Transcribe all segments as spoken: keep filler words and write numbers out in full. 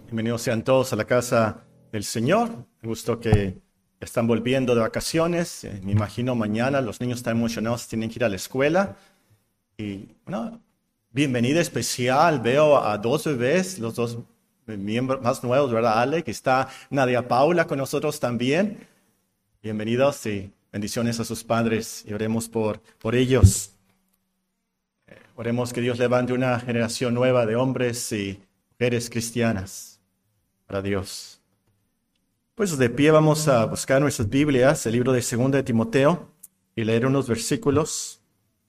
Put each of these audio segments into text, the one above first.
Bienvenidos sean todos a la casa del Señor. Me gustó que están volviendo de vacaciones. Eh, me imagino mañana los niños están emocionados, tienen que ir a la escuela. Y bueno, bienvenida especial. Veo a dos bebés, los dos miembros más nuevos, ¿verdad? Ale, que está Nadia Paula con nosotros también. Bienvenidos y bendiciones a sus padres y oremos por, por ellos. Eh, oremos que Dios levante una generación nueva de hombres y mujeres cristianas para Dios. Pues de pie vamos a buscar nuestras Biblias, el libro de Segunda de Timoteo, y leer unos versículos.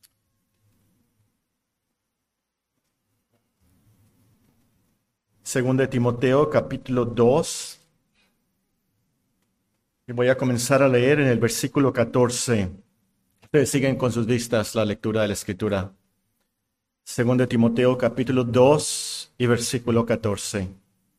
Segunda de Timoteo, capítulo dos. Y voy a comenzar a leer en el versículo catorce. Ustedes siguen con sus vistas la lectura de la Escritura. Segunda de Timoteo, capítulo dos y versículo catorce.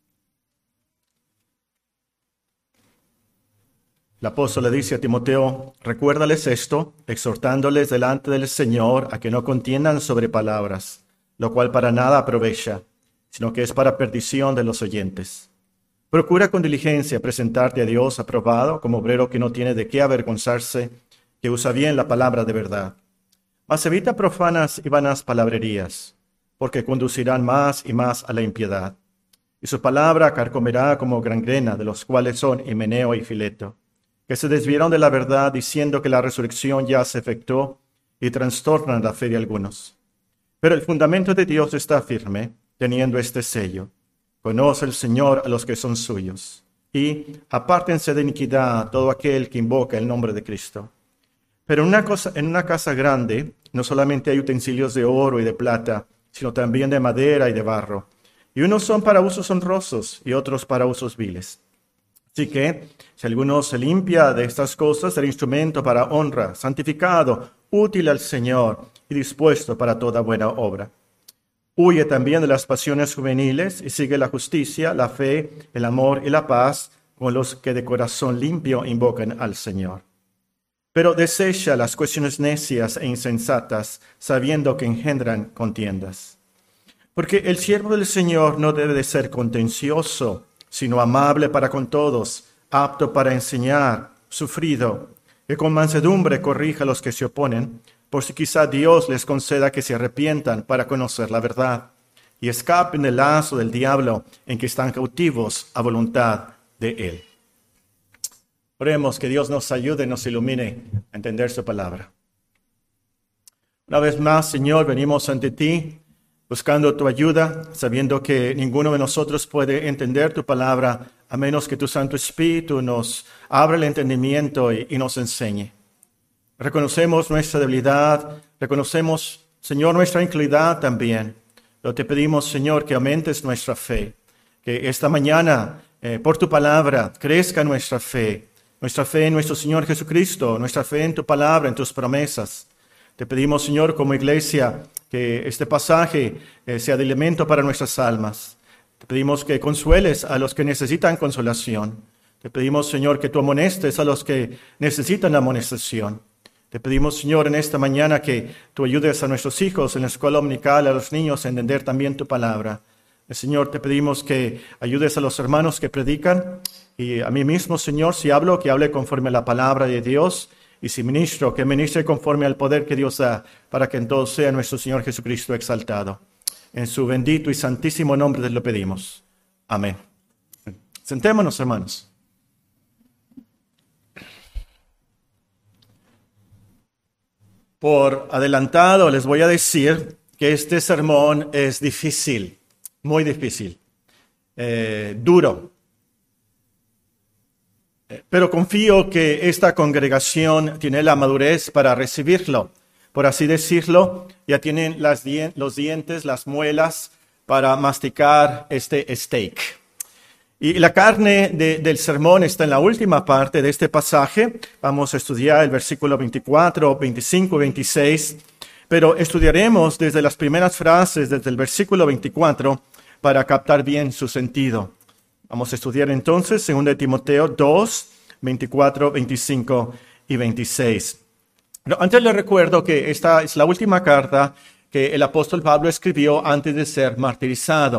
El apóstol le dice a Timoteo: recuérdales esto, exhortándoles delante del Señor a que no contiendan sobre palabras, lo cual para nada aprovecha, sino que es para perdición de los oyentes. Procura con diligencia presentarte a Dios aprobado, como obrero que no tiene de qué avergonzarse, que usa bien la palabra de verdad. Mas evita profanas y vanas palabrerías, porque conducirán más y más a la impiedad. Y su palabra carcomerá como gangrena, de los cuales son Himeneo y Fileto, que se desviaron de la verdad diciendo que la resurrección ya se efectuó y trastornan la fe de algunos. Pero el fundamento de Dios está firme, teniendo este sello: conoce el Señor a los que son suyos, y apártense de iniquidad todo aquel que invoca el nombre de Cristo. Pero en una, cosa, en una casa grande no solamente hay utensilios de oro y de plata, sino también de madera y de barro, y unos son para usos honrosos y otros para usos viles. Así que, si alguno se limpia de estas cosas, será instrumento para honra, santificado, útil al Señor y dispuesto para toda buena obra. Huye también de las pasiones juveniles y sigue la justicia, la fe, el amor y la paz con los que de corazón limpio invocan al Señor. Pero desecha las cuestiones necias e insensatas, sabiendo que engendran contiendas. Porque el siervo del Señor no debe de ser contencioso, sino amable para con todos, apto para enseñar, sufrido, que con mansedumbre corrija a los que se oponen, por si quizá Dios les conceda que se arrepientan para conocer la verdad, y escapen del lazo del diablo en que están cautivos a voluntad de él. Oremos que Dios nos ayude y nos ilumine a entender su palabra. Una vez más, Señor, venimos ante ti, buscando tu ayuda, sabiendo que ninguno de nosotros puede entender tu palabra a menos que tu Santo Espíritu nos abra el entendimiento y, y nos enseñe. Reconocemos nuestra debilidad, reconocemos, Señor, nuestra incredulidad también. Pero te pedimos, Señor, que aumentes nuestra fe, que esta mañana, eh, por tu palabra, crezca nuestra fe, nuestra fe en nuestro Señor Jesucristo, nuestra fe en tu palabra, en tus promesas. Te pedimos, Señor, como iglesia, que este pasaje eh, sea de alimento para nuestras almas. Te pedimos que consueles a los que necesitan consolación. Te pedimos, Señor, que tú amonestes a los que necesitan amonestación. Te pedimos, Señor, en esta mañana que tú ayudes a nuestros hijos en la escuela dominical, a los niños a entender también tu palabra. Señor, te pedimos que ayudes a los hermanos que predican y a mí mismo, Señor, si hablo, que hable conforme a la palabra de Dios. Y si ministro, que ministre conforme al poder que Dios da, para que en todo sea nuestro Señor Jesucristo exaltado. En su bendito y santísimo nombre te lo pedimos. Amén. Sentémonos, hermanos. Por adelantado les voy a decir que este sermón es difícil, muy difícil, eh, duro. Pero confío que esta congregación tiene la madurez para recibirlo. Por así decirlo, ya tienen las dien- los dientes, las muelas para masticar este steak. Y la carne de, del sermón está en la última parte de este pasaje. Vamos a estudiar el versículo veinticuatro, veinticinco, veintiséis. Pero estudiaremos desde las primeras frases, desde el versículo veinticuatro, para captar bien su sentido. Vamos a estudiar entonces segunda de Timoteo dos, veinticuatro, veinticinco y veintiséis. Pero antes les recuerdo que esta es la última carta que el apóstol Pablo escribió antes de ser martirizado.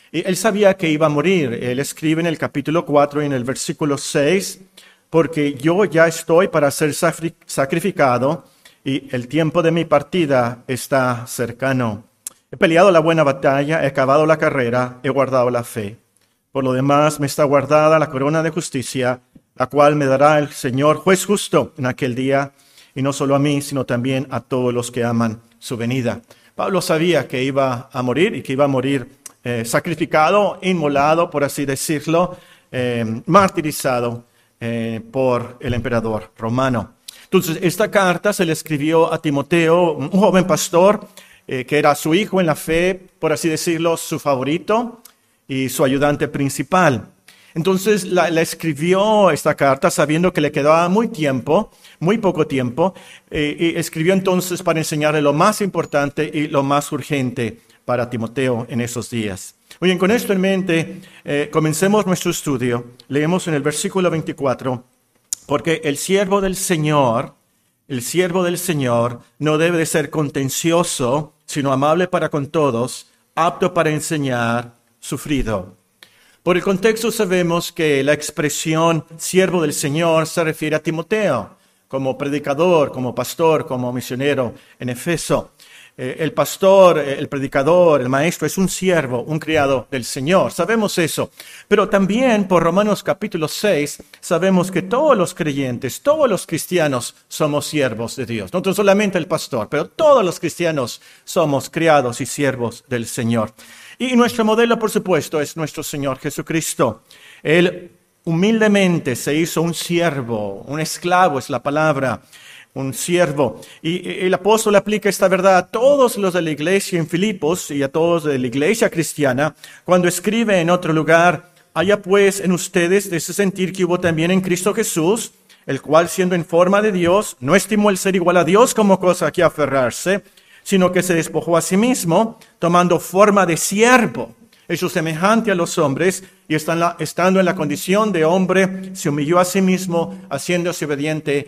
Y él sabía que iba a morir. Él escribe en el capítulo cuatro y en el versículo seis, porque yo ya estoy para ser sacrificado y el tiempo de mi partida está cercano. He peleado la buena batalla, he acabado la carrera, he guardado la fe. Por lo demás me está guardada la corona de justicia, la cual me dará el Señor juez justo en aquel día, y no solo a mí, sino también a todos los que aman su venida. Pablo sabía que iba a morir y que iba a morir eh, sacrificado, inmolado, por así decirlo, eh, martirizado eh, por el emperador romano. Entonces, esta carta se le escribió a Timoteo, un joven pastor, eh, que era su hijo en la fe, por así decirlo, su favorito y su ayudante principal. Entonces, la, la escribió esta carta sabiendo que le quedaba muy tiempo, muy poco tiempo, eh, y escribió entonces para enseñarle lo más importante y lo más urgente para Timoteo en esos días. Muy bien, con esto en mente, eh, comencemos nuestro estudio. Leemos en el versículo veinticuatro, porque el siervo del Señor, el siervo del Señor no debe de ser contencioso, sino amable para con todos, apto para enseñar, sufrido. Por el contexto sabemos que la expresión siervo del Señor se refiere a Timoteo, como predicador, como pastor, como misionero en Efeso. Eh, el pastor, el predicador, el maestro es un siervo, un criado del Señor. Sabemos eso. Pero también por Romanos capítulo seis sabemos que todos los creyentes, todos los cristianos somos siervos de Dios. No solamente el pastor, pero todos los cristianos somos criados y siervos del Señor. Y nuestro modelo, por supuesto, es nuestro Señor Jesucristo. Él humildemente se hizo un siervo, un esclavo es la palabra, un siervo. Y el apóstol aplica esta verdad a todos los de la iglesia en Filipos y a todos de la iglesia cristiana cuando escribe en otro lugar: haya pues en ustedes de ese sentir que hubo también en Cristo Jesús, el cual siendo en forma de Dios, no estimó el ser igual a Dios como cosa a que aferrarse, sino que se despojó a sí mismo, tomando forma de siervo, hecho semejante a los hombres, y estando en la condición de hombre, se humilló a sí mismo, haciéndose obediente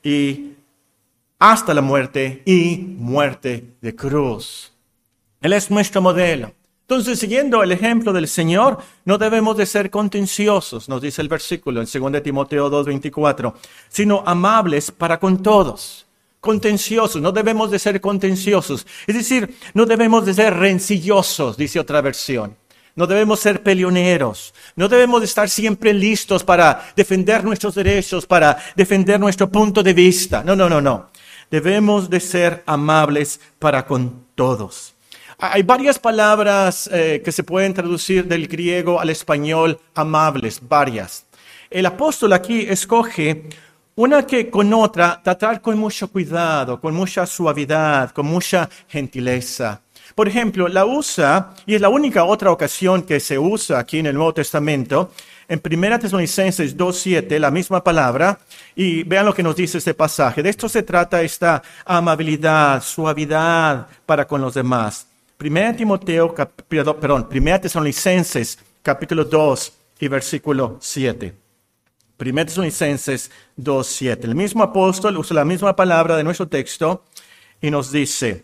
y hasta la muerte y muerte de cruz. Él es nuestro modelo. Entonces, siguiendo el ejemplo del Señor, no debemos de ser contenciosos, nos dice el versículo en segunda Timoteo dos veinticuatro, sino amables para con todos. Contenciosos, no debemos de ser contenciosos. Es decir, no debemos de ser rencillosos, dice otra versión. No debemos ser peleoneros. No debemos de estar siempre listos para defender nuestros derechos, para defender nuestro punto de vista. No, no, no, no. Debemos de ser amables para con todos. Hay varias palabras eh, que se pueden traducir del griego al español amables, varias. El apóstol aquí escoge una que con otra tratar con mucho cuidado, con mucha suavidad, con mucha gentileza. Por ejemplo, la usa, y es la única otra ocasión que se usa aquí en el Nuevo Testamento, en primera Tesalonicenses dos siete, la misma palabra, y vean lo que nos dice este pasaje. De esto se trata esta amabilidad, suavidad para con los demás. primera Timoteo, cap, perdón, primera Tesalonicenses, capítulo dos y versículo siete. primera Tesalonicenses dos siete. El mismo apóstol usa la misma palabra de nuestro texto y nos dice: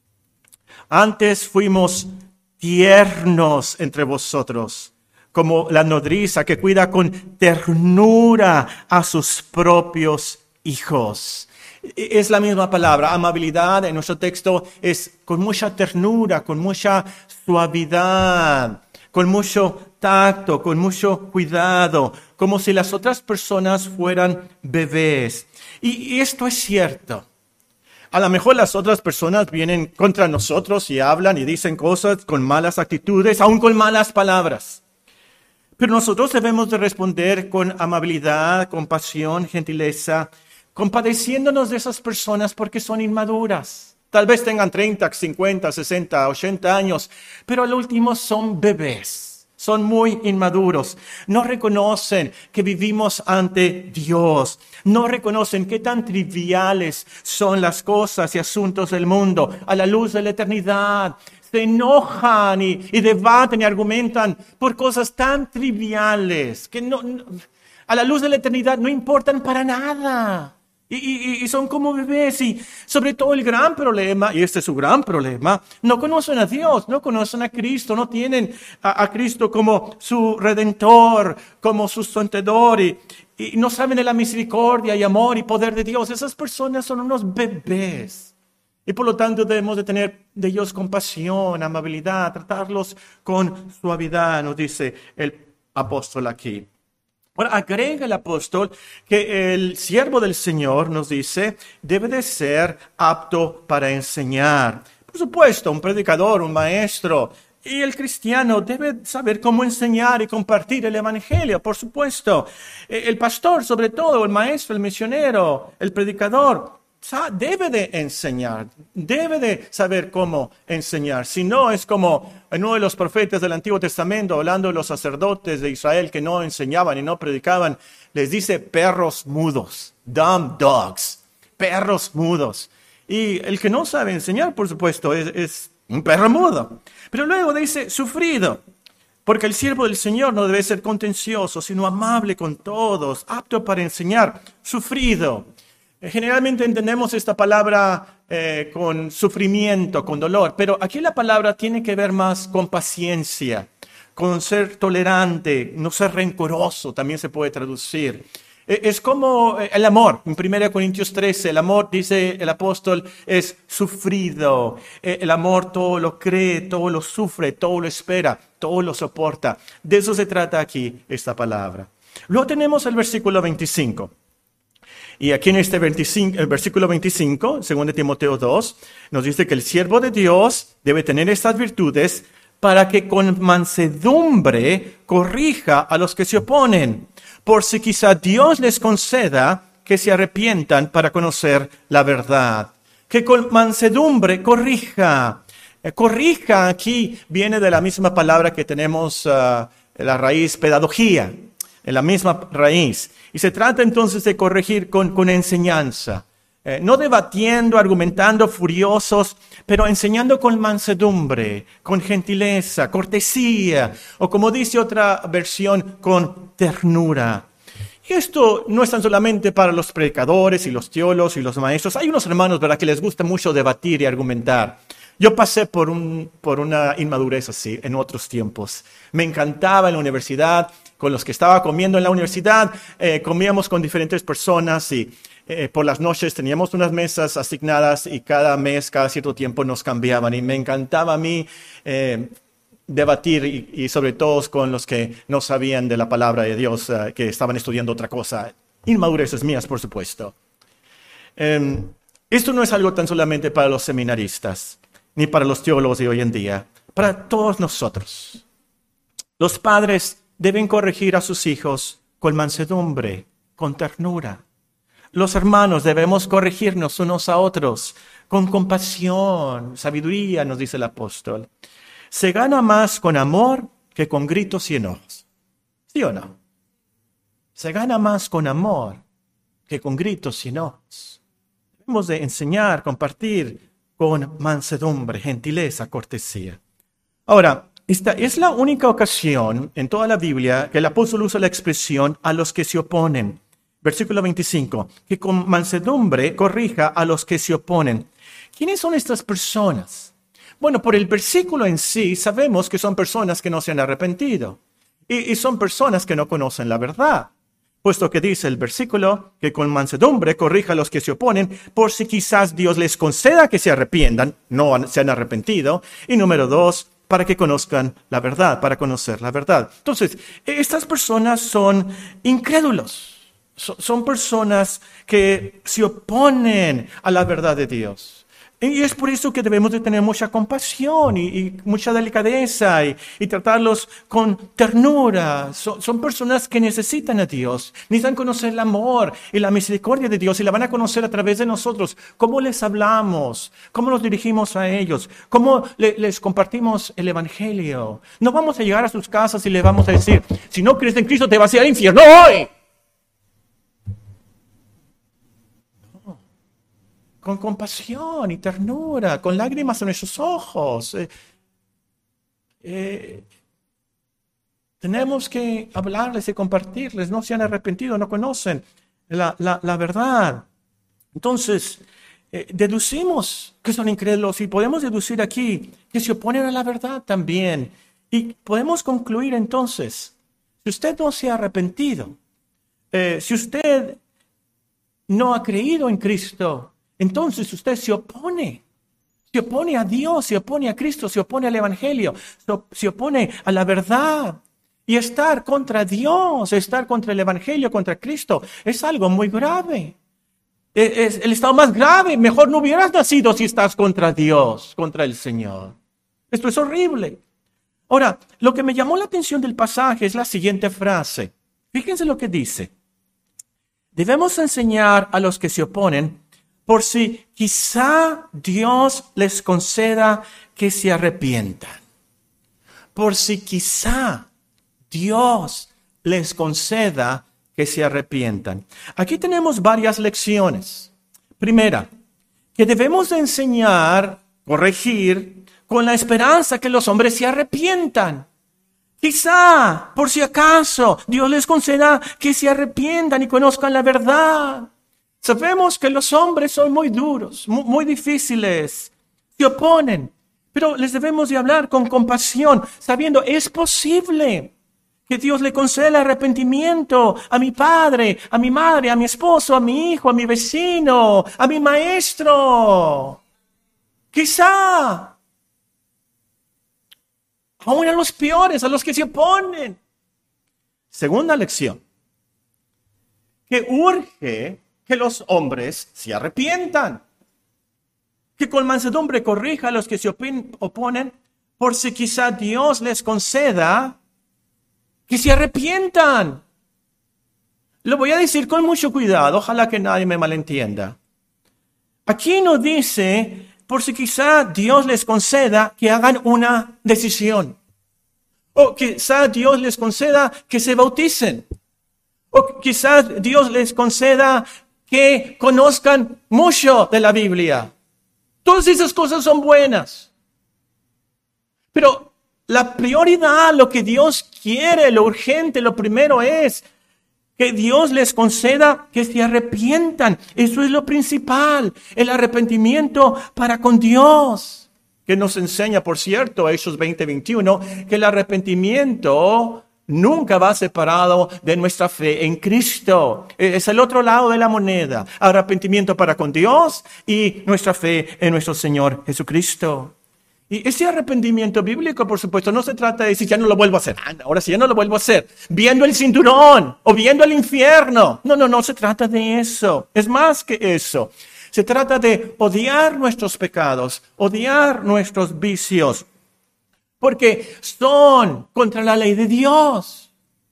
antes fuimos tiernos entre vosotros, como la nodriza que cuida con ternura a sus propios hijos. Es la misma palabra, amabilidad en nuestro texto es con mucha ternura, con mucha suavidad, con mucho tacto, con mucho cuidado, como si las otras personas fueran bebés. Y, y esto es cierto. A lo mejor las otras personas vienen contra nosotros y hablan y dicen cosas con malas actitudes, aún con malas palabras. Pero nosotros debemos de responder con amabilidad, compasión, gentileza, compadeciéndonos de esas personas porque son inmaduras. Tal vez tengan treinta, cincuenta, sesenta, ochenta años, pero al último son bebés. Son muy inmaduros. No reconocen que vivimos ante Dios. No reconocen qué tan triviales son las cosas y asuntos del mundo a la luz de la eternidad. Se enojan y, y debaten y argumentan por cosas tan triviales que no, no, a la luz de la eternidad no importan para nada. Y, y, y son como bebés y sobre todo el gran problema, y este es su gran problema, no conocen a Dios, no conocen a Cristo, no tienen a, a Cristo como su Redentor, como su sustentador y, y no saben de la misericordia y amor y poder de Dios. Esas personas son unos bebés. Y por lo tanto debemos de tener de ellos compasión, amabilidad, tratarlos con suavidad, nos dice el apóstol aquí. Ahora agrega el apóstol que el siervo del Señor, nos dice, debe de ser apto para enseñar. Por supuesto, un predicador, un maestro, y el cristiano debe saber cómo enseñar y compartir el evangelio, por supuesto. El pastor, sobre todo, el maestro, el misionero, el predicador, debe de enseñar, debe de saber cómo enseñar. Si no, es como en uno de los profetas del Antiguo Testamento, hablando de los sacerdotes de Israel que no enseñaban y no predicaban, les dice perros mudos, dumb dogs, perros mudos. Y el que no sabe enseñar, por supuesto, es, es un perro mudo. Pero luego dice sufrido, porque el siervo del Señor no debe ser contencioso, sino amable con todos, apto para enseñar, sufrido. Generalmente entendemos esta palabra eh, con sufrimiento, con dolor, pero aquí la palabra tiene que ver más con paciencia, con ser tolerante, no ser rencoroso, también se puede traducir. Eh, es como el amor, en primera Corintios trece, el amor, dice el apóstol, es sufrido. Eh, el amor todo lo cree, todo lo sufre, todo lo espera, todo lo soporta. De eso se trata aquí esta palabra. Luego tenemos el versículo veinticinco. Y aquí en este veinticinco, el versículo veinticinco, segundo de Timoteo dos, nos dice que el siervo de Dios debe tener estas virtudes para que con mansedumbre corrija a los que se oponen, por si quizá Dios les conceda que se arrepientan para conocer la verdad. Que con mansedumbre corrija. Eh, corrija aquí viene de la misma palabra que tenemos, uh, la raíz pedagogía, en la misma raíz. Y se trata entonces de corregir con, con enseñanza, eh, no debatiendo, argumentando furiosos, pero enseñando con mansedumbre, con gentileza, cortesía, o como dice otra versión, con ternura. Y esto no es tan solamente para los predicadores y los teólogos y los maestros. Hay unos hermanos, ¿verdad?, que les gusta mucho debatir y argumentar. Yo pasé por, un, por una inmadurez así en otros tiempos. Me encantaba en la universidad, con los que estaba comiendo en la universidad, eh, comíamos con diferentes personas y eh, por las noches teníamos unas mesas asignadas y cada mes, cada cierto tiempo nos cambiaban. Y me encantaba a mí eh, debatir y, y sobre todo con los que no sabían de la palabra de Dios, eh, que estaban estudiando otra cosa. Inmadureces mías, por supuesto. Eh, esto no es algo tan solamente para los seminaristas, ni para los teólogos de hoy en día, para todos nosotros. Los padres deben corregir a sus hijos con mansedumbre, con ternura. Los hermanos debemos corregirnos unos a otros con compasión, sabiduría, nos dice el apóstol. Se gana más con amor que con gritos y enojos. ¿Sí o no? Se gana más con amor que con gritos y enojos. Debemos de enseñar, compartir con mansedumbre, gentileza, cortesía. Ahora, esta es la única ocasión en toda la Biblia que el apóstol usa la expresión a los que se oponen. Versículo veinticinco, que con mansedumbre corrija a los que se oponen. ¿Quiénes son estas personas? Bueno, por el versículo en sí sabemos que son personas que no se han arrepentido y, y son personas que no conocen la verdad. Puesto que dice el versículo que con mansedumbre corrija a los que se oponen, por si quizás Dios les conceda que se arrepientan, no se han arrepentido. Y número dos, para que conozcan la verdad, para conocer la verdad. Entonces, estas personas son incrédulos, son, son personas que se oponen a la verdad de Dios. Y es por eso que debemos de tener mucha compasión y, y mucha delicadeza y, y tratarlos con ternura. Son, son personas que necesitan a Dios, necesitan conocer el amor y la misericordia de Dios y la van a conocer a través de nosotros. Cómo les hablamos, cómo nos dirigimos a ellos, cómo le, les compartimos el evangelio. No vamos a llegar a sus casas y les vamos a decir, si no crees en Cristo te vas a ir al infierno hoy. Con compasión y ternura, con lágrimas en nuestros ojos. Eh, eh, tenemos que hablarles y compartirles. No se han arrepentido, no conocen la, la, la verdad. Entonces, eh, deducimos que son incrédulos y podemos deducir aquí que se oponen a la verdad también. Y podemos concluir entonces, si usted no se ha arrepentido, eh, si usted no ha creído en Cristo, entonces usted se opone. Se opone a Dios, se opone a Cristo, se opone al Evangelio, se opone a la verdad. Y estar contra Dios, estar contra el Evangelio, contra Cristo, es algo muy grave. Es el estado más grave. Mejor no hubieras nacido si estás contra Dios, contra el Señor. Esto es horrible. Ahora, lo que me llamó la atención del pasaje es la siguiente frase. Fíjense lo que dice. Debemos enseñar a los que se oponen por si quizá Dios les conceda que se arrepientan. Por si quizá Dios les conceda que se arrepientan. Aquí tenemos varias lecciones. Primera, que debemos enseñar, corregir, con la esperanza que los hombres se arrepientan. Quizá, por si acaso, Dios les conceda que se arrepientan y conozcan la verdad. Sabemos que los hombres son muy duros, muy, muy difíciles, se oponen, pero les debemos de hablar con compasión, sabiendo es posible que Dios le conceda el arrepentimiento a mi padre, a mi madre, a mi esposo, a mi hijo, a mi vecino, a mi maestro. Quizá, aún a los peores, a los que se oponen. Segunda lección, que urge que los hombres se arrepientan, que con mansedumbre corrija a los que se oponen, por si quizá Dios les conceda que se arrepientan. Lo voy a decir con mucho cuidado, ojalá que nadie me malentienda. Aquí no dice, por si quizá Dios les conceda que hagan una decisión, o quizá Dios les conceda que se bauticen, o quizás Dios les conceda que conozcan mucho de la Biblia. Todas esas cosas son buenas. Pero la prioridad, lo que Dios quiere, lo urgente, lo primero es que Dios les conceda que se arrepientan. Eso es lo principal, el arrepentimiento para con Dios. Que nos enseña, por cierto, Hechos veinte veintiuno, que el arrepentimiento nunca va separado de nuestra fe en Cristo. Es el otro lado de la moneda. Arrepentimiento para con Dios y nuestra fe en nuestro Señor Jesucristo. Y ese arrepentimiento bíblico, por supuesto, no se trata de decir, ya no lo vuelvo a hacer. Ah, ahora sí, ya no lo vuelvo a hacer. Viendo el cinturón o viendo el infierno. No, no, no se trata de eso. Es más que eso. Se trata de odiar nuestros pecados, odiar nuestros vicios, porque son contra la ley de Dios.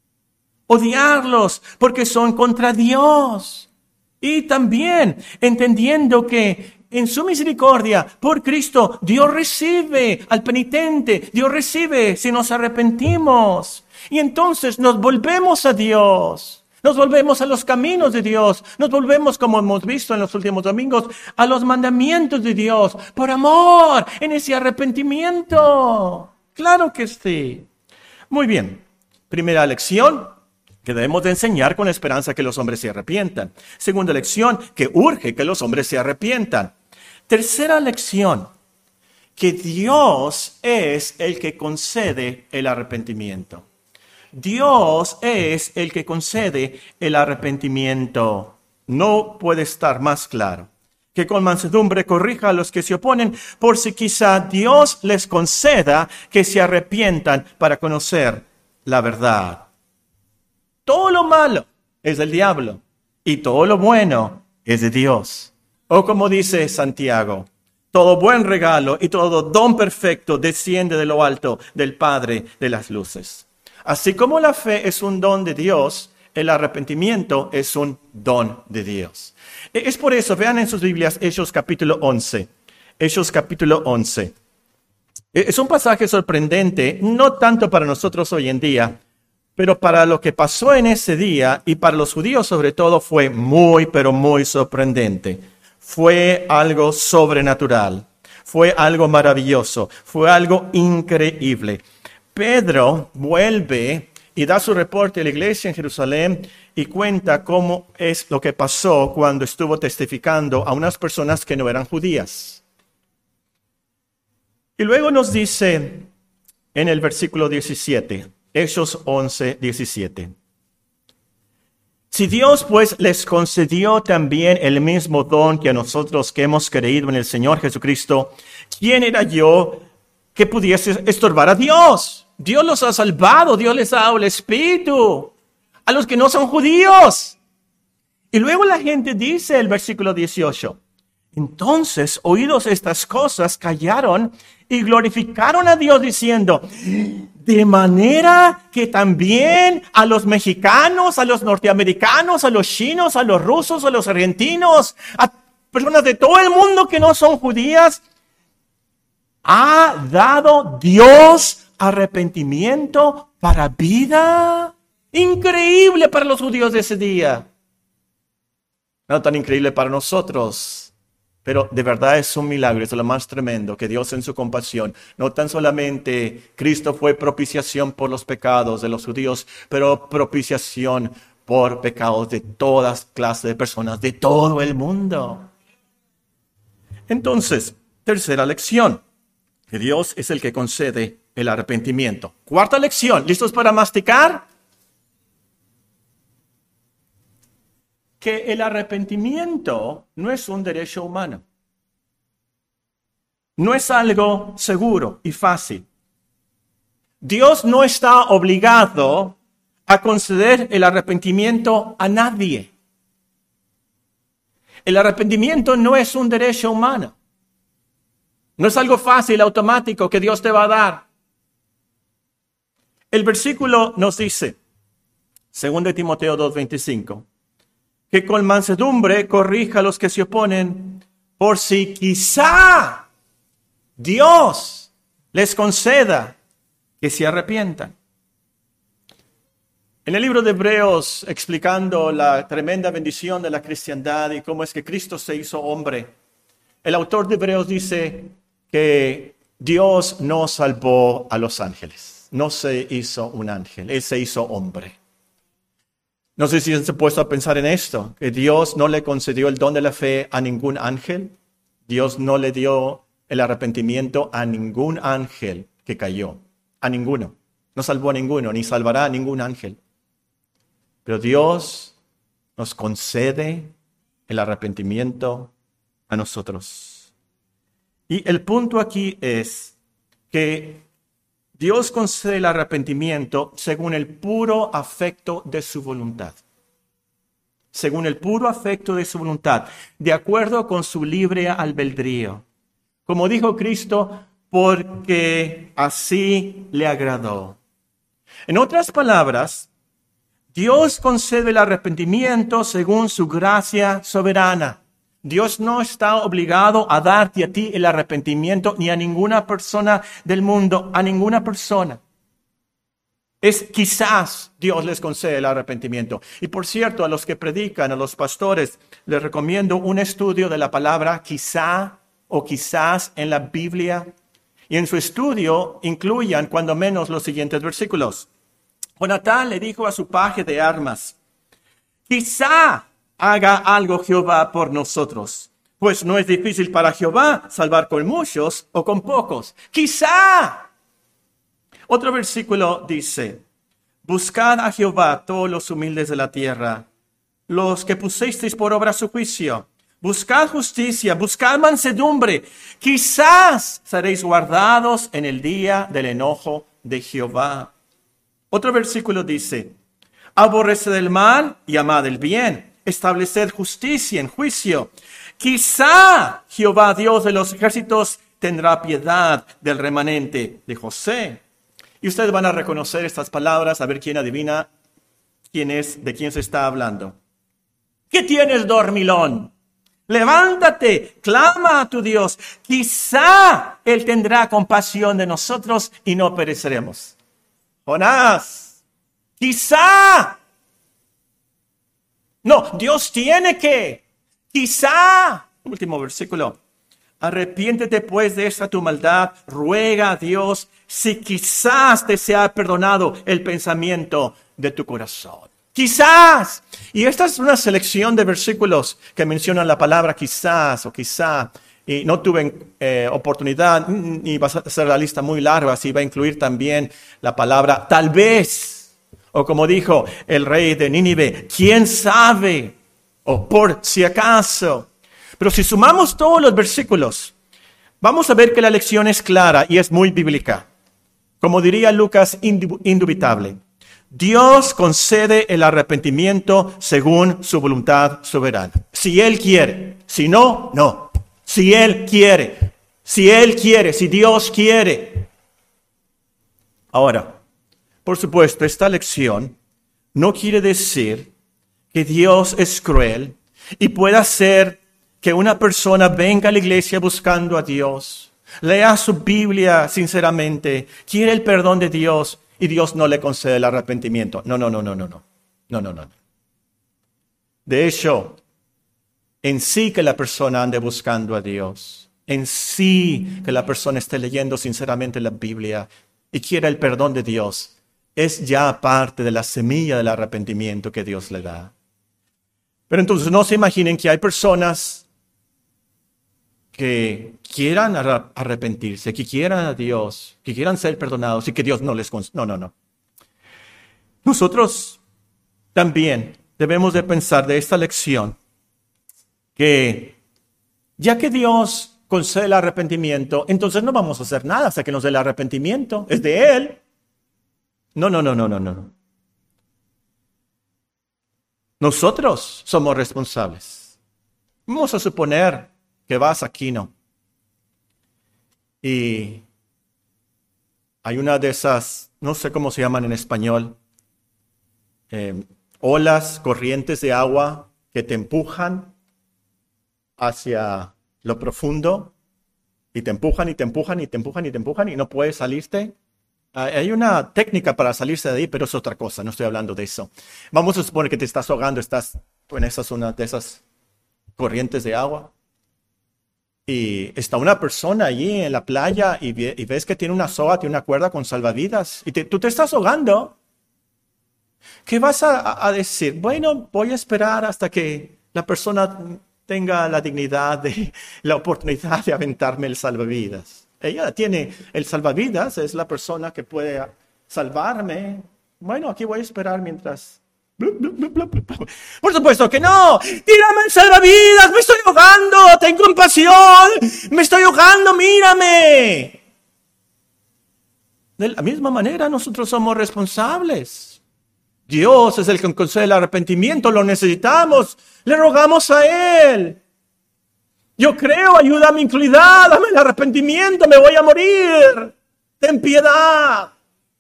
Odiarlos porque son contra Dios. Y también entendiendo que en su misericordia, por Cristo, Dios recibe al penitente. Dios recibe si nos arrepentimos. Y entonces nos volvemos a Dios. Nos volvemos a los caminos de Dios. Nos volvemos, como hemos visto en los últimos domingos, a los mandamientos de Dios. Por amor, en ese arrepentimiento. Claro que sí. Muy bien. Primera lección, que debemos de enseñar con la esperanza que los hombres se arrepientan. Segunda lección, que urge que los hombres se arrepientan. Tercera lección, que Dios es el que concede el arrepentimiento. Dios es el que concede el arrepentimiento. No puede estar más claro. Que con mansedumbre corrija a los que se oponen, por si quizá Dios les conceda que se arrepientan para conocer la verdad. Todo lo malo es del diablo y todo lo bueno es de Dios. O como dice Santiago, todo buen regalo y todo don perfecto desciende de lo alto del Padre de las luces. Así como la fe es un don de Dios, el arrepentimiento es un don de Dios. Es por eso, vean en sus Biblias, Hechos capítulo once. Hechos capítulo once. Es un pasaje sorprendente, no tanto para nosotros hoy en día, pero para lo que pasó en ese día y para los judíos sobre todo fue muy, pero muy sorprendente. Fue algo sobrenatural, fue algo maravilloso, fue algo increíble. Pedro vuelve y da su reporte a la iglesia en Jerusalén y cuenta cómo es lo que pasó cuando estuvo testificando a unas personas que no eran judías. Y luego nos dice en el versículo diecisiete, Hechos once, diecisiete. Si Dios pues les concedió también el mismo don que a nosotros que hemos creído en el Señor Jesucristo, ¿quién era yo que pudiese estorbar a Dios? Dios los ha salvado, Dios les ha dado el Espíritu a los que no son judíos. Y luego la gente dice, el versículo dieciocho, entonces, oídos estas cosas, callaron y glorificaron a Dios diciendo, de manera que también a los mexicanos, a los norteamericanos, a los chinos, a los rusos, a los argentinos, a personas de todo el mundo que no son judías, ha dado Dios arrepentimiento para vida. Increíble para los judíos de ese día. No tan increíble para nosotros. Pero de verdad es un milagro, es lo más tremendo, que Dios en su compasión, no tan solamente Cristo fue propiciación por los pecados de los judíos, pero propiciación por pecados de todas clases de personas, de todo el mundo. Entonces, tercera lección, que Dios es el que concede el arrepentimiento. Cuarta lección, ¿listos para masticar? Que el arrepentimiento no es un derecho humano. No es algo seguro y fácil. Dios no está obligado a conceder el arrepentimiento a nadie. El arrepentimiento no es un derecho humano. No es algo fácil, automático, que Dios te va a dar. El versículo nos dice, segundo de Timoteo dos veinticinco, que con mansedumbre corrija a los que se oponen, por si quizá Dios les conceda que se arrepientan. En el libro de Hebreos, explicando la tremenda bendición de la cristiandad y cómo es que Cristo se hizo hombre, el autor de Hebreos dice que Dios no salvó a los ángeles, no se hizo un ángel, Él se hizo hombre. No sé si se ha puesto a pensar en esto, que Dios no le concedió el don de la fe a ningún ángel. Dios no le dio el arrepentimiento a ningún ángel que cayó, a ninguno. No salvó a ninguno, ni salvará a ningún ángel. Pero Dios nos concede el arrepentimiento a nosotros. Y el punto aquí es que Dios concede el arrepentimiento según el puro afecto de su voluntad. Según el puro afecto de su voluntad, de acuerdo con su libre albedrío. Como dijo Cristo, porque así le agradó. En otras palabras, Dios concede el arrepentimiento según su gracia soberana. Dios no está obligado a darte a ti el arrepentimiento ni a ninguna persona del mundo, a ninguna persona. Es quizás Dios les concede el arrepentimiento. Y por cierto, a los que predican, a los pastores, les recomiendo un estudio de la palabra quizá o quizás en la Biblia. Y en su estudio incluyan cuando menos los siguientes versículos. Jonatán le dijo a su paje de armas, quizá haga algo Jehová por nosotros, pues no es difícil para Jehová salvar con muchos o con pocos. Quizá. Otro versículo dice, buscad a Jehová todos los humildes de la tierra, los que pusisteis por obra su juicio. Buscad justicia, buscad mansedumbre. Quizás seréis guardados en el día del enojo de Jehová. Otro versículo dice, aborreced el mal y amad el bien. Estableced justicia en juicio. Quizá Jehová, Dios de los ejércitos, tendrá piedad del remanente de José. Y ustedes van a reconocer estas palabras, a ver quién adivina quién es, de quién se está hablando. ¿Qué tienes, dormilón? Levántate, clama a tu Dios. Quizá Él tendrá compasión de nosotros y no pereceremos. Jonás, quizá. No, Dios tiene que. Quizá. Último versículo. Arrepiéntete pues de esta tu maldad, ruega a Dios si quizás te sea perdonado el pensamiento de tu corazón. Quizás. Y esta es una selección de versículos que mencionan la palabra quizás o quizá. Y no tuve eh, oportunidad, y va a ser la lista muy larga, así va a incluir también la palabra tal vez. O como dijo el rey de Nínive, ¿quién sabe? O por si acaso. Pero si sumamos todos los versículos, vamos a ver que la lección es clara y es muy bíblica. Como diría Lucas, indubitable. Dios concede el arrepentimiento según su voluntad soberana. Si Él quiere, si no, no. Si Él quiere, si Él quiere, si Dios quiere. Ahora, por supuesto, esta lección no quiere decir que Dios es cruel y pueda hacer que una persona venga a la iglesia buscando a Dios, lea su Biblia sinceramente, quiere el perdón de Dios y Dios no le concede el arrepentimiento. No, no, no, no, no, no, no, no, no. De hecho, en sí que la persona ande buscando a Dios, en sí que la persona esté leyendo sinceramente la Biblia y quiera el perdón de Dios, es ya parte de la semilla del arrepentimiento que Dios le da. Pero entonces no se imaginen que hay personas que quieran arrepentirse, que quieran a Dios, que quieran ser perdonados y que Dios no les conceda. No, no, no. Nosotros también debemos de pensar de esta lección que ya que Dios concede el arrepentimiento, entonces no vamos a hacer nada hasta que nos dé el arrepentimiento. Es de Él. No, no, no, no, no, no. Nosotros somos responsables. Vamos a suponer que vas a Quino y hay una de esas, no sé cómo se llaman en español, eh, olas, corrientes de agua que te empujan hacia lo profundo y te empujan y te empujan y te empujan y te empujan y no puedes salirte. Hay una técnica para salirse de ahí, pero es otra cosa, no estoy hablando de eso. Vamos a suponer que te estás ahogando, estás en esa zona de esas corrientes de agua. Y está una persona allí en la playa y, ve, y ves que tiene una soga, tiene una cuerda con salvavidas. Y te, tú te estás ahogando. ¿Qué vas a, a decir? Bueno, voy a esperar hasta que la persona tenga la dignidad, de la oportunidad de aventarme el salvavidas. Ella tiene el salvavidas, es la persona que puede salvarme. Bueno, aquí voy a esperar mientras... Por supuesto que no. Tírame el salvavidas, me estoy ahogando, ten compasión, me estoy ahogando, mírame. De la misma manera nosotros somos responsables. Dios es el que concede el arrepentimiento, lo necesitamos, le rogamos a Él. Yo creo, ayuda a mi incredulidad, dame el arrepentimiento, me voy a morir. Ten piedad.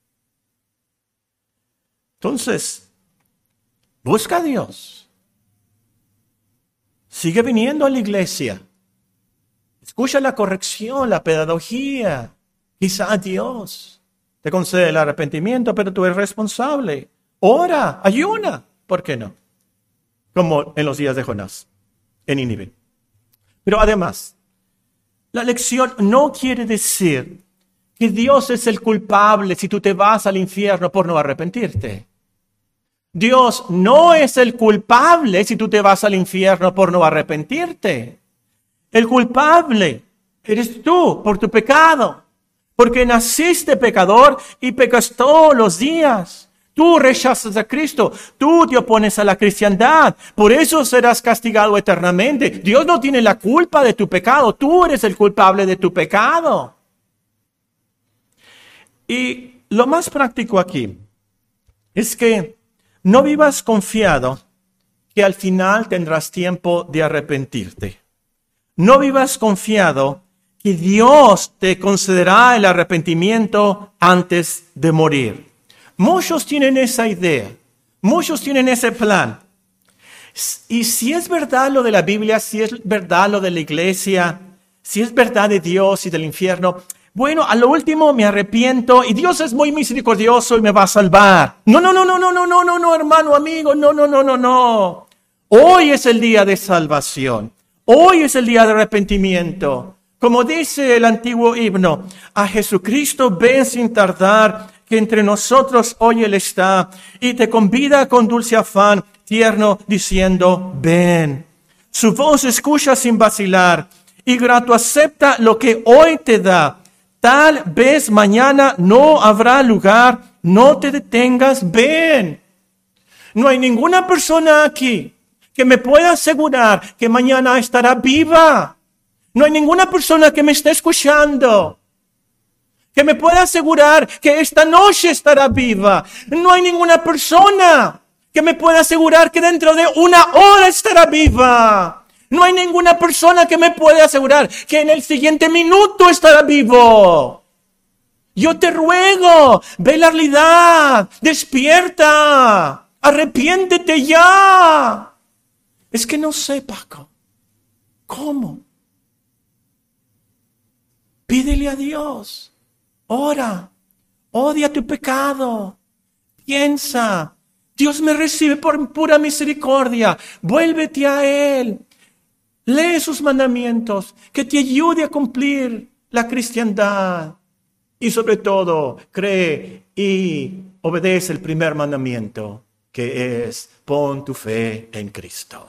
Entonces, busca a Dios. Sigue viniendo a la iglesia. Escucha la corrección, la pedagogía. Quizá Dios te concede el arrepentimiento, pero tú eres responsable. Ora, ayuna. ¿Por qué no? Como en los días de Jonás, en Nínive. Pero además, la lección no quiere decir que Dios es el culpable si tú te vas al infierno por no arrepentirte. Dios no es el culpable si tú te vas al infierno por no arrepentirte. El culpable eres tú por tu pecado, porque naciste pecador y pecas todos los días. Tú rechazas a Cristo, tú te opones a la cristiandad, por eso serás castigado eternamente. Dios no tiene la culpa de tu pecado, tú eres el culpable de tu pecado. Y lo más práctico aquí es que no vivas confiado que al final tendrás tiempo de arrepentirte. No vivas confiado que Dios te concederá el arrepentimiento antes de morir. Muchos tienen esa idea, muchos tienen ese plan. Y si es verdad lo de la Biblia, si es verdad lo de la iglesia, si es verdad de Dios y del infierno, bueno, a lo último me arrepiento y Dios es muy misericordioso y me va a salvar. No, no, no, no, no, no, no, no, no, hermano, amigo, no, no, no, no, no. Hoy es el día de salvación. Hoy es el día de arrepentimiento. Como dice el antiguo himno, a Jesucristo ven sin tardar, que entre nosotros hoy Él está, y te convida con dulce afán, tierno, diciendo, ven. Su voz escucha sin vacilar, y grato acepta lo que hoy te da. Tal vez mañana no habrá lugar, no te detengas, ven. No hay ninguna persona aquí que me pueda asegurar que mañana estará viva. No hay ninguna persona que me esté escuchando que me pueda asegurar que esta noche estará viva. No hay ninguna persona que me pueda asegurar que dentro de una hora estará viva. No hay ninguna persona que me pueda asegurar que en el siguiente minuto estará vivo. Yo te ruego, ve la realidad, despierta, arrepiéntete ya. Es que no sé, Paco, ¿cómo? Pídele a Dios. Ora, odia tu pecado, piensa, Dios me recibe por pura misericordia, vuélvete a Él, lee sus mandamientos, que te ayude a cumplir la cristiandad y sobre todo cree y obedece el primer mandamiento, que es pon tu fe en Cristo.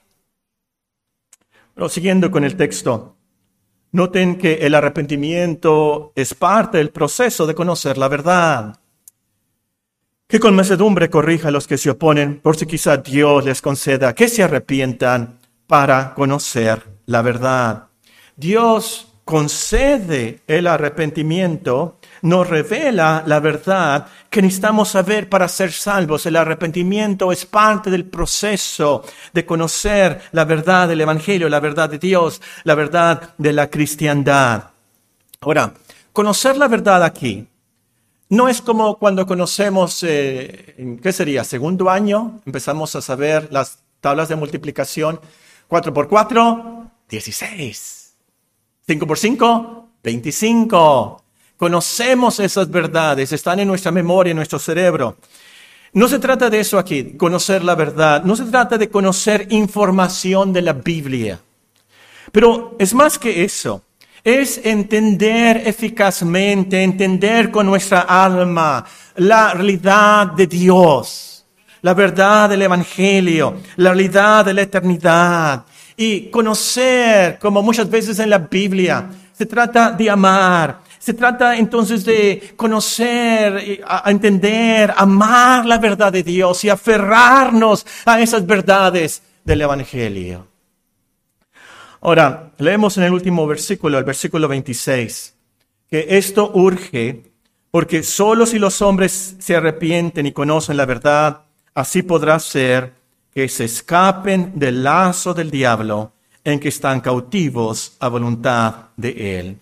Pero siguiendo con el texto, noten que el arrepentimiento es parte del proceso de conocer la verdad. Que con mansedumbre corrija a los que se oponen, por si quizá Dios les conceda que se arrepientan para conocer la verdad. Dios concede el arrepentimiento, nos revela la verdad que necesitamos saber para ser salvos. El arrepentimiento es parte del proceso de conocer la verdad del Evangelio, la verdad de Dios, la verdad de la cristiandad. Ahora, conocer la verdad aquí no es como cuando conocemos, eh, ¿qué sería? Segundo año, empezamos a saber las tablas de multiplicación. cuatro por cuatro, dieciséis. cinco por cinco, veinticinco. Conocemos esas verdades, están en nuestra memoria, en nuestro cerebro. No se trata de eso aquí, conocer la verdad. No se trata de conocer información de la Biblia. Pero es más que eso. Es entender eficazmente, entender con nuestra alma la realidad de Dios, la verdad del Evangelio, la realidad de la eternidad. Y conocer, como muchas veces en la Biblia, se trata de amar. Se trata entonces de conocer, a entender, amar la verdad de Dios y aferrarnos a esas verdades del Evangelio. Ahora, leemos en el último versículo, el versículo veintiséis, que esto urge porque solo si los hombres se arrepienten y conocen la verdad, así podrá ser que se escapen del lazo del diablo en que están cautivos a voluntad de él.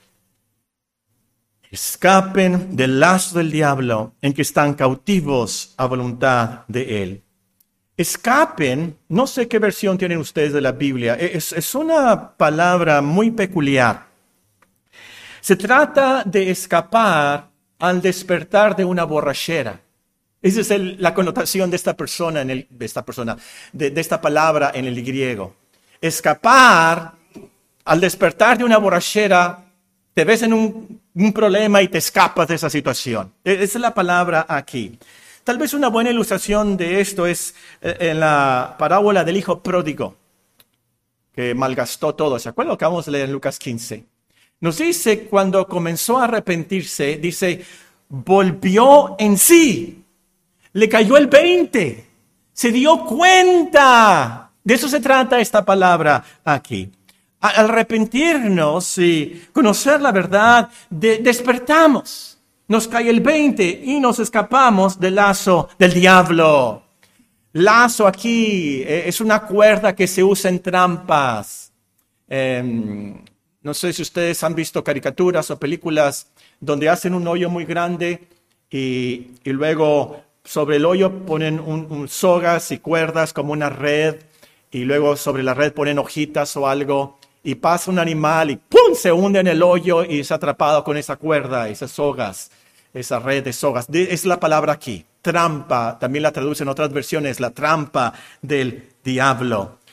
Escapen del lazo del diablo en que están cautivos a voluntad de él. Escapen, no sé qué versión tienen ustedes de la Biblia, es, es una palabra muy peculiar. Se trata de escapar al despertar de una borrachera. Esa es el, la connotación de esta persona, en el, de, esta persona de, de esta palabra en el griego. Escapar al despertar de una borrachera. Te ves en un, un problema y te escapas de esa situación. Esa es la palabra aquí. Tal vez una buena ilustración de esto es en la parábola del hijo pródigo, que malgastó todo. ¿Se acuerdan lo que vamos a leer en Lucas quince? Nos dice, cuando comenzó a arrepentirse, dice, volvió en sí. Le cayó el veinte. Se dio cuenta. De eso se trata esta palabra aquí. Al arrepentirnos y conocer la verdad, de, despertamos. Nos cae el veinte y nos escapamos del lazo del diablo. Lazo aquí eh, es una cuerda que se usa en trampas. Eh, no sé si ustedes han visto caricaturas o películas donde hacen un hoyo muy grande y, y luego sobre el hoyo ponen un, un sogas y cuerdas como una red y luego sobre la red ponen hojitas o algo. Y pasa un animal y ¡pum! Se hunde en el hoyo y es atrapado con esa cuerda, esas sogas, esa red de sogas. De, es la palabra aquí, trampa. También la traducen en otras versiones, la trampa del diablo.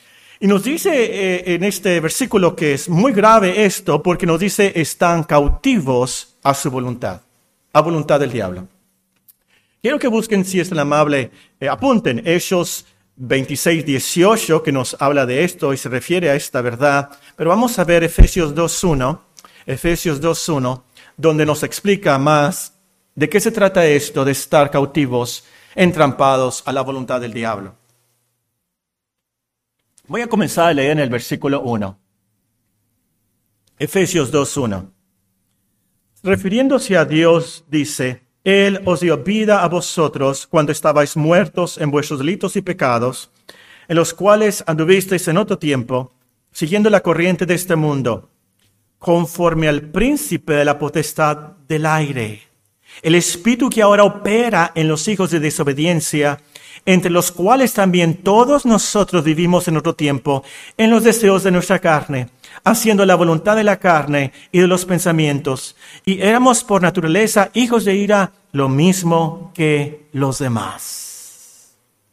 Y nos dice eh, en este versículo que es muy grave esto, porque nos dice están cautivos a su voluntad, a voluntad del diablo. Quiero que busquen, si es tan amable, eh, apunten Hechos veintiséis, dieciocho, que nos habla de esto y se refiere a esta verdad. Pero vamos a ver Efesios dos uno, Efesios dos uno, donde nos explica más de qué se trata esto de estar cautivos, entrampados a la voluntad del diablo. Voy a comenzar a leer en el versículo uno. Efesios dos uno. Refiriéndose a Dios, dice: Él os dio vida a vosotros cuando estabais muertos en vuestros delitos y pecados, en los cuales anduvisteis en otro tiempo, siguiendo la corriente de este mundo, conforme al príncipe de la potestad del aire, el espíritu que ahora opera en los hijos de desobediencia, entre los cuales también todos nosotros vivimos en otro tiempo, en los deseos de nuestra carne, haciendo la voluntad de la carne y de los pensamientos, y éramos por naturaleza hijos de ira, lo mismo que los demás.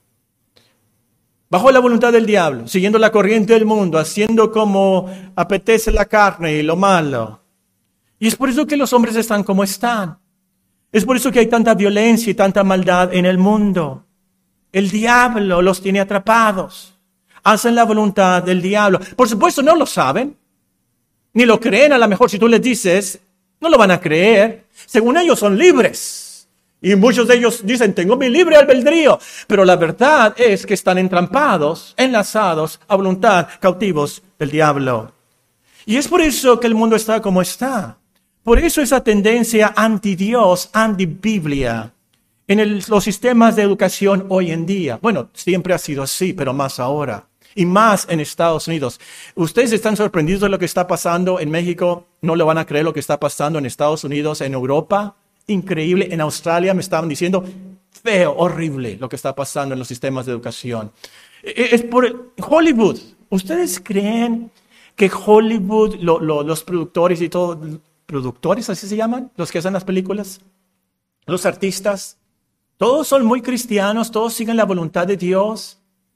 Bajo la voluntad del diablo, siguiendo la corriente del mundo, haciendo como apetece la carne y lo malo. Y es por eso que los hombres están como están. Es por eso que hay tanta violencia y tanta maldad en el mundo. El diablo los tiene atrapados. Hacen la voluntad del diablo. Por supuesto, no lo saben, ni lo creen. A lo mejor si tú les dices, no lo van a creer. Según ellos son libres. Y muchos de ellos dicen, tengo mi libre albedrío. Pero la verdad es que están entrampados, enlazados a voluntad, cautivos del diablo. Y es por eso que el mundo está como está. Por eso esa tendencia anti-Dios, anti-Biblia, en el, los sistemas de educación hoy en día. Bueno, siempre ha sido así, pero más ahora. Y más en Estados Unidos. Ustedes están sorprendidos de lo que está pasando en México. No le van a creer lo que está pasando en Estados Unidos, en Europa. Increíble. En Australia me estaban diciendo, feo, horrible lo que está pasando en los sistemas de educación. Es por Hollywood. ¿Ustedes creen que Hollywood, lo, lo, los productores y todo, productores así se llaman, los que hacen las películas, los artistas, todos son muy cristianos, todos siguen la voluntad de Dios?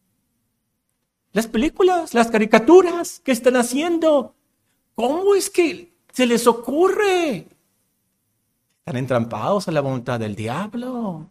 Las películas, las caricaturas que están haciendo, ¿cómo es que se les ocurre? Están entrampados a la voluntad del diablo.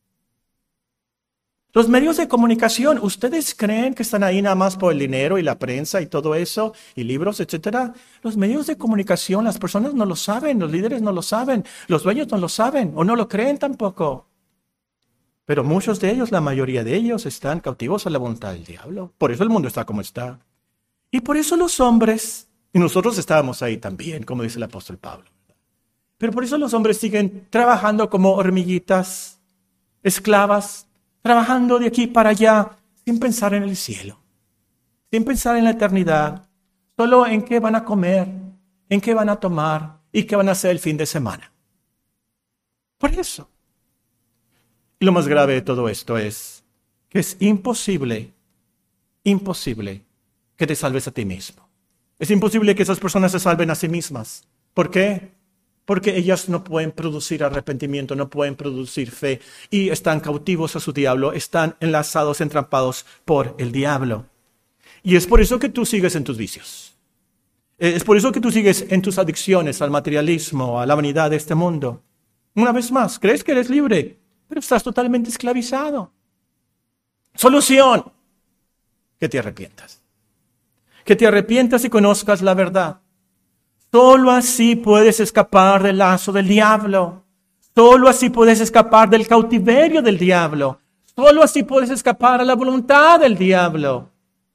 Los medios de comunicación, ¿ustedes creen que están ahí nada más por el dinero y la prensa y todo eso, y libros, etcétera? Los medios de comunicación, las personas no lo saben, los líderes no lo saben, los dueños no lo saben, o no lo creen tampoco. Pero muchos de ellos, la mayoría de ellos, están cautivos a la voluntad del diablo. Por eso el mundo está como está. Y por eso los hombres, y nosotros estábamos ahí también, como dice el apóstol Pablo. Pero por eso los hombres siguen trabajando como hormiguitas, esclavas, trabajando de aquí para allá, sin pensar en el cielo, sin pensar en la eternidad, solo en qué van a comer, en qué van a tomar y qué van a hacer el fin de semana. Por eso. Y lo más grave de todo esto es que es imposible, imposible que te salves a ti mismo. Es imposible que esas personas se salven a sí mismas. ¿Por qué? Porque ellas no pueden producir arrepentimiento, no pueden producir fe y están cautivos a su diablo, están enlazados, entrampados por el diablo. Y es por eso que tú sigues en tus vicios. Es por eso que tú sigues en tus adicciones al materialismo, a la vanidad de este mundo. Una vez más, crees que eres libre, pero estás totalmente esclavizado. Solución: que te arrepientas. Que te arrepientas y conozcas la verdad. Solo así puedes escapar del lazo del diablo. Solo así puedes escapar del cautiverio del diablo. Solo así puedes escapar a la voluntad del diablo.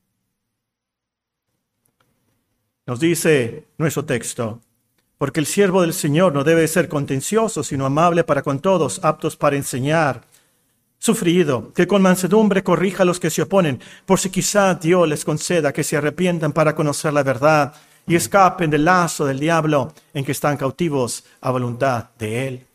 Nos dice nuestro texto: porque el siervo del Señor no debe ser contencioso, sino amable para con todos, aptos para enseñar, sufrido, que con mansedumbre corrija a los que se oponen, por si quizá Dios les conceda que se arrepientan para conocer la verdad y escapen del lazo del diablo en que están cautivos a voluntad de Él.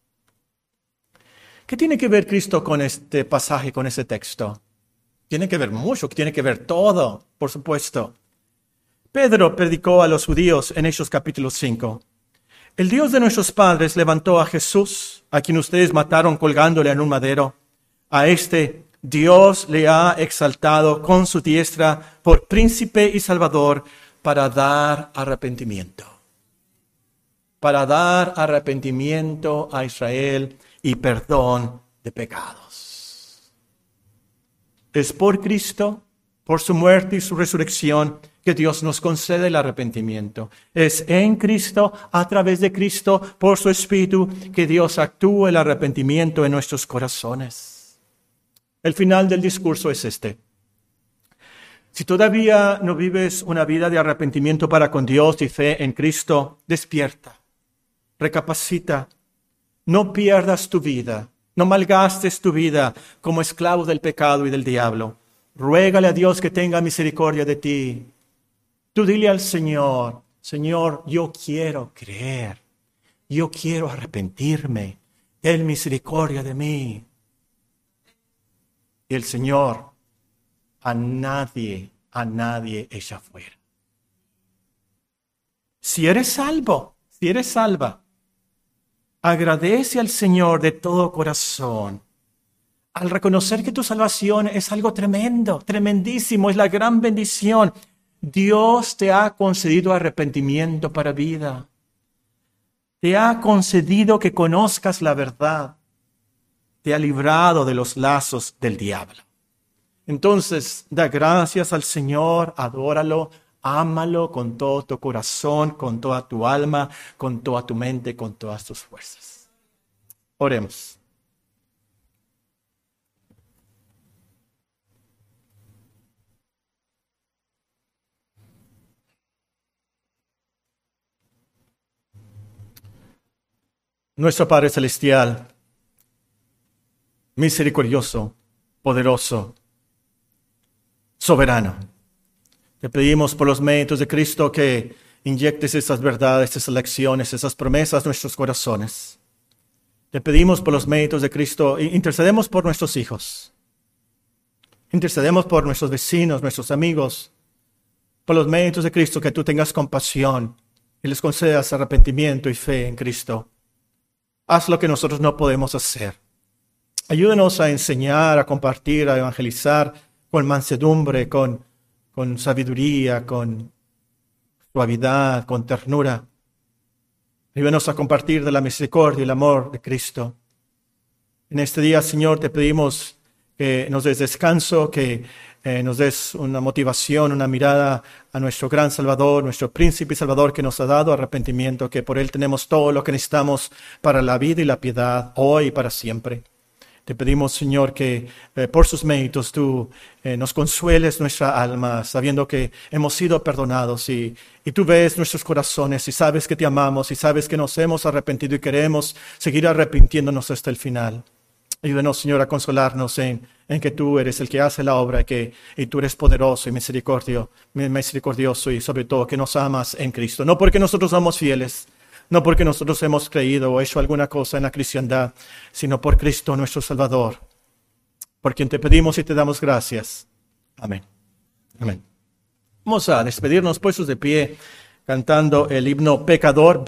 ¿Qué tiene que ver Cristo con este pasaje, con ese texto? Tiene que ver mucho, tiene que ver todo, por supuesto. Pedro predicó a los judíos en Hechos capítulo cinco. El Dios de nuestros padres levantó a Jesús, a quien ustedes mataron colgándole en un madero. A este Dios le ha exaltado con su diestra por príncipe y salvador para dar arrepentimiento. Para dar arrepentimiento a Israel y perdón de pecados. Es por Cristo, por su muerte y su resurrección, que Dios nos concede el arrepentimiento. Es en Cristo, a través de Cristo, por su Espíritu, que Dios actúa el arrepentimiento en nuestros corazones. El final del discurso es este. Si todavía no vives una vida de arrepentimiento para con Dios y fe en Cristo, despierta, recapacita, no pierdas tu vida, no malgastes tu vida como esclavo del pecado y del diablo. Ruégale a Dios que tenga misericordia de ti. Tú dile al Señor, Señor, yo quiero creer, yo quiero arrepentirme, ten misericordia de mí. Y el Señor a nadie, a nadie echa fuera. Si eres salvo, si eres salva, agradece al Señor de todo corazón. Al reconocer que tu salvación es algo tremendo, tremendísimo, es la gran bendición. Dios te ha concedido arrepentimiento para vida. Te ha concedido que conozcas la verdad. Te ha librado de los lazos del diablo. Entonces, da gracias al Señor, adóralo, ámalo con todo tu corazón, con toda tu alma, con toda tu mente, con todas tus fuerzas. Oremos. Nuestro Padre Celestial, misericordioso, poderoso, soberano, te pedimos por los méritos de Cristo que inyectes esas verdades, esas lecciones, esas promesas en nuestros corazones. Te pedimos por los méritos de Cristo, intercedemos por nuestros hijos, intercedemos por nuestros vecinos, nuestros amigos, por los méritos de Cristo, que tú tengas compasión y les concedas arrepentimiento y fe en Cristo. Haz lo que nosotros no podemos hacer. Ayúdanos a enseñar, a compartir, a evangelizar con mansedumbre, con, con sabiduría, con suavidad, con ternura. Ayúdanos a compartir de la misericordia y el amor de Cristo. En este día, Señor, te pedimos que nos des descanso, que eh, nos des una motivación, una mirada a nuestro gran Salvador, nuestro príncipe y Salvador que nos ha dado arrepentimiento, que por Él tenemos todo lo que necesitamos para la vida y la piedad, hoy y para siempre. Te pedimos, Señor, que eh, por sus méritos tú eh, nos consueles nuestra alma, sabiendo que hemos sido perdonados y, y tú ves nuestros corazones y sabes que te amamos y sabes que nos hemos arrepentido y queremos seguir arrepintiéndonos hasta el final. Ayúdanos, Señor, a consolarnos en, en que tú eres el que hace la obra que, y tú eres poderoso y misericordio, misericordioso y sobre todo que nos amas en Cristo. No porque nosotros somos fieles, no porque nosotros hemos creído o hecho alguna cosa en la cristiandad, sino por Cristo nuestro Salvador, por quien te pedimos y te damos gracias. Amén. Amén. Vamos a despedirnos puestos de pie cantando el himno Pecador.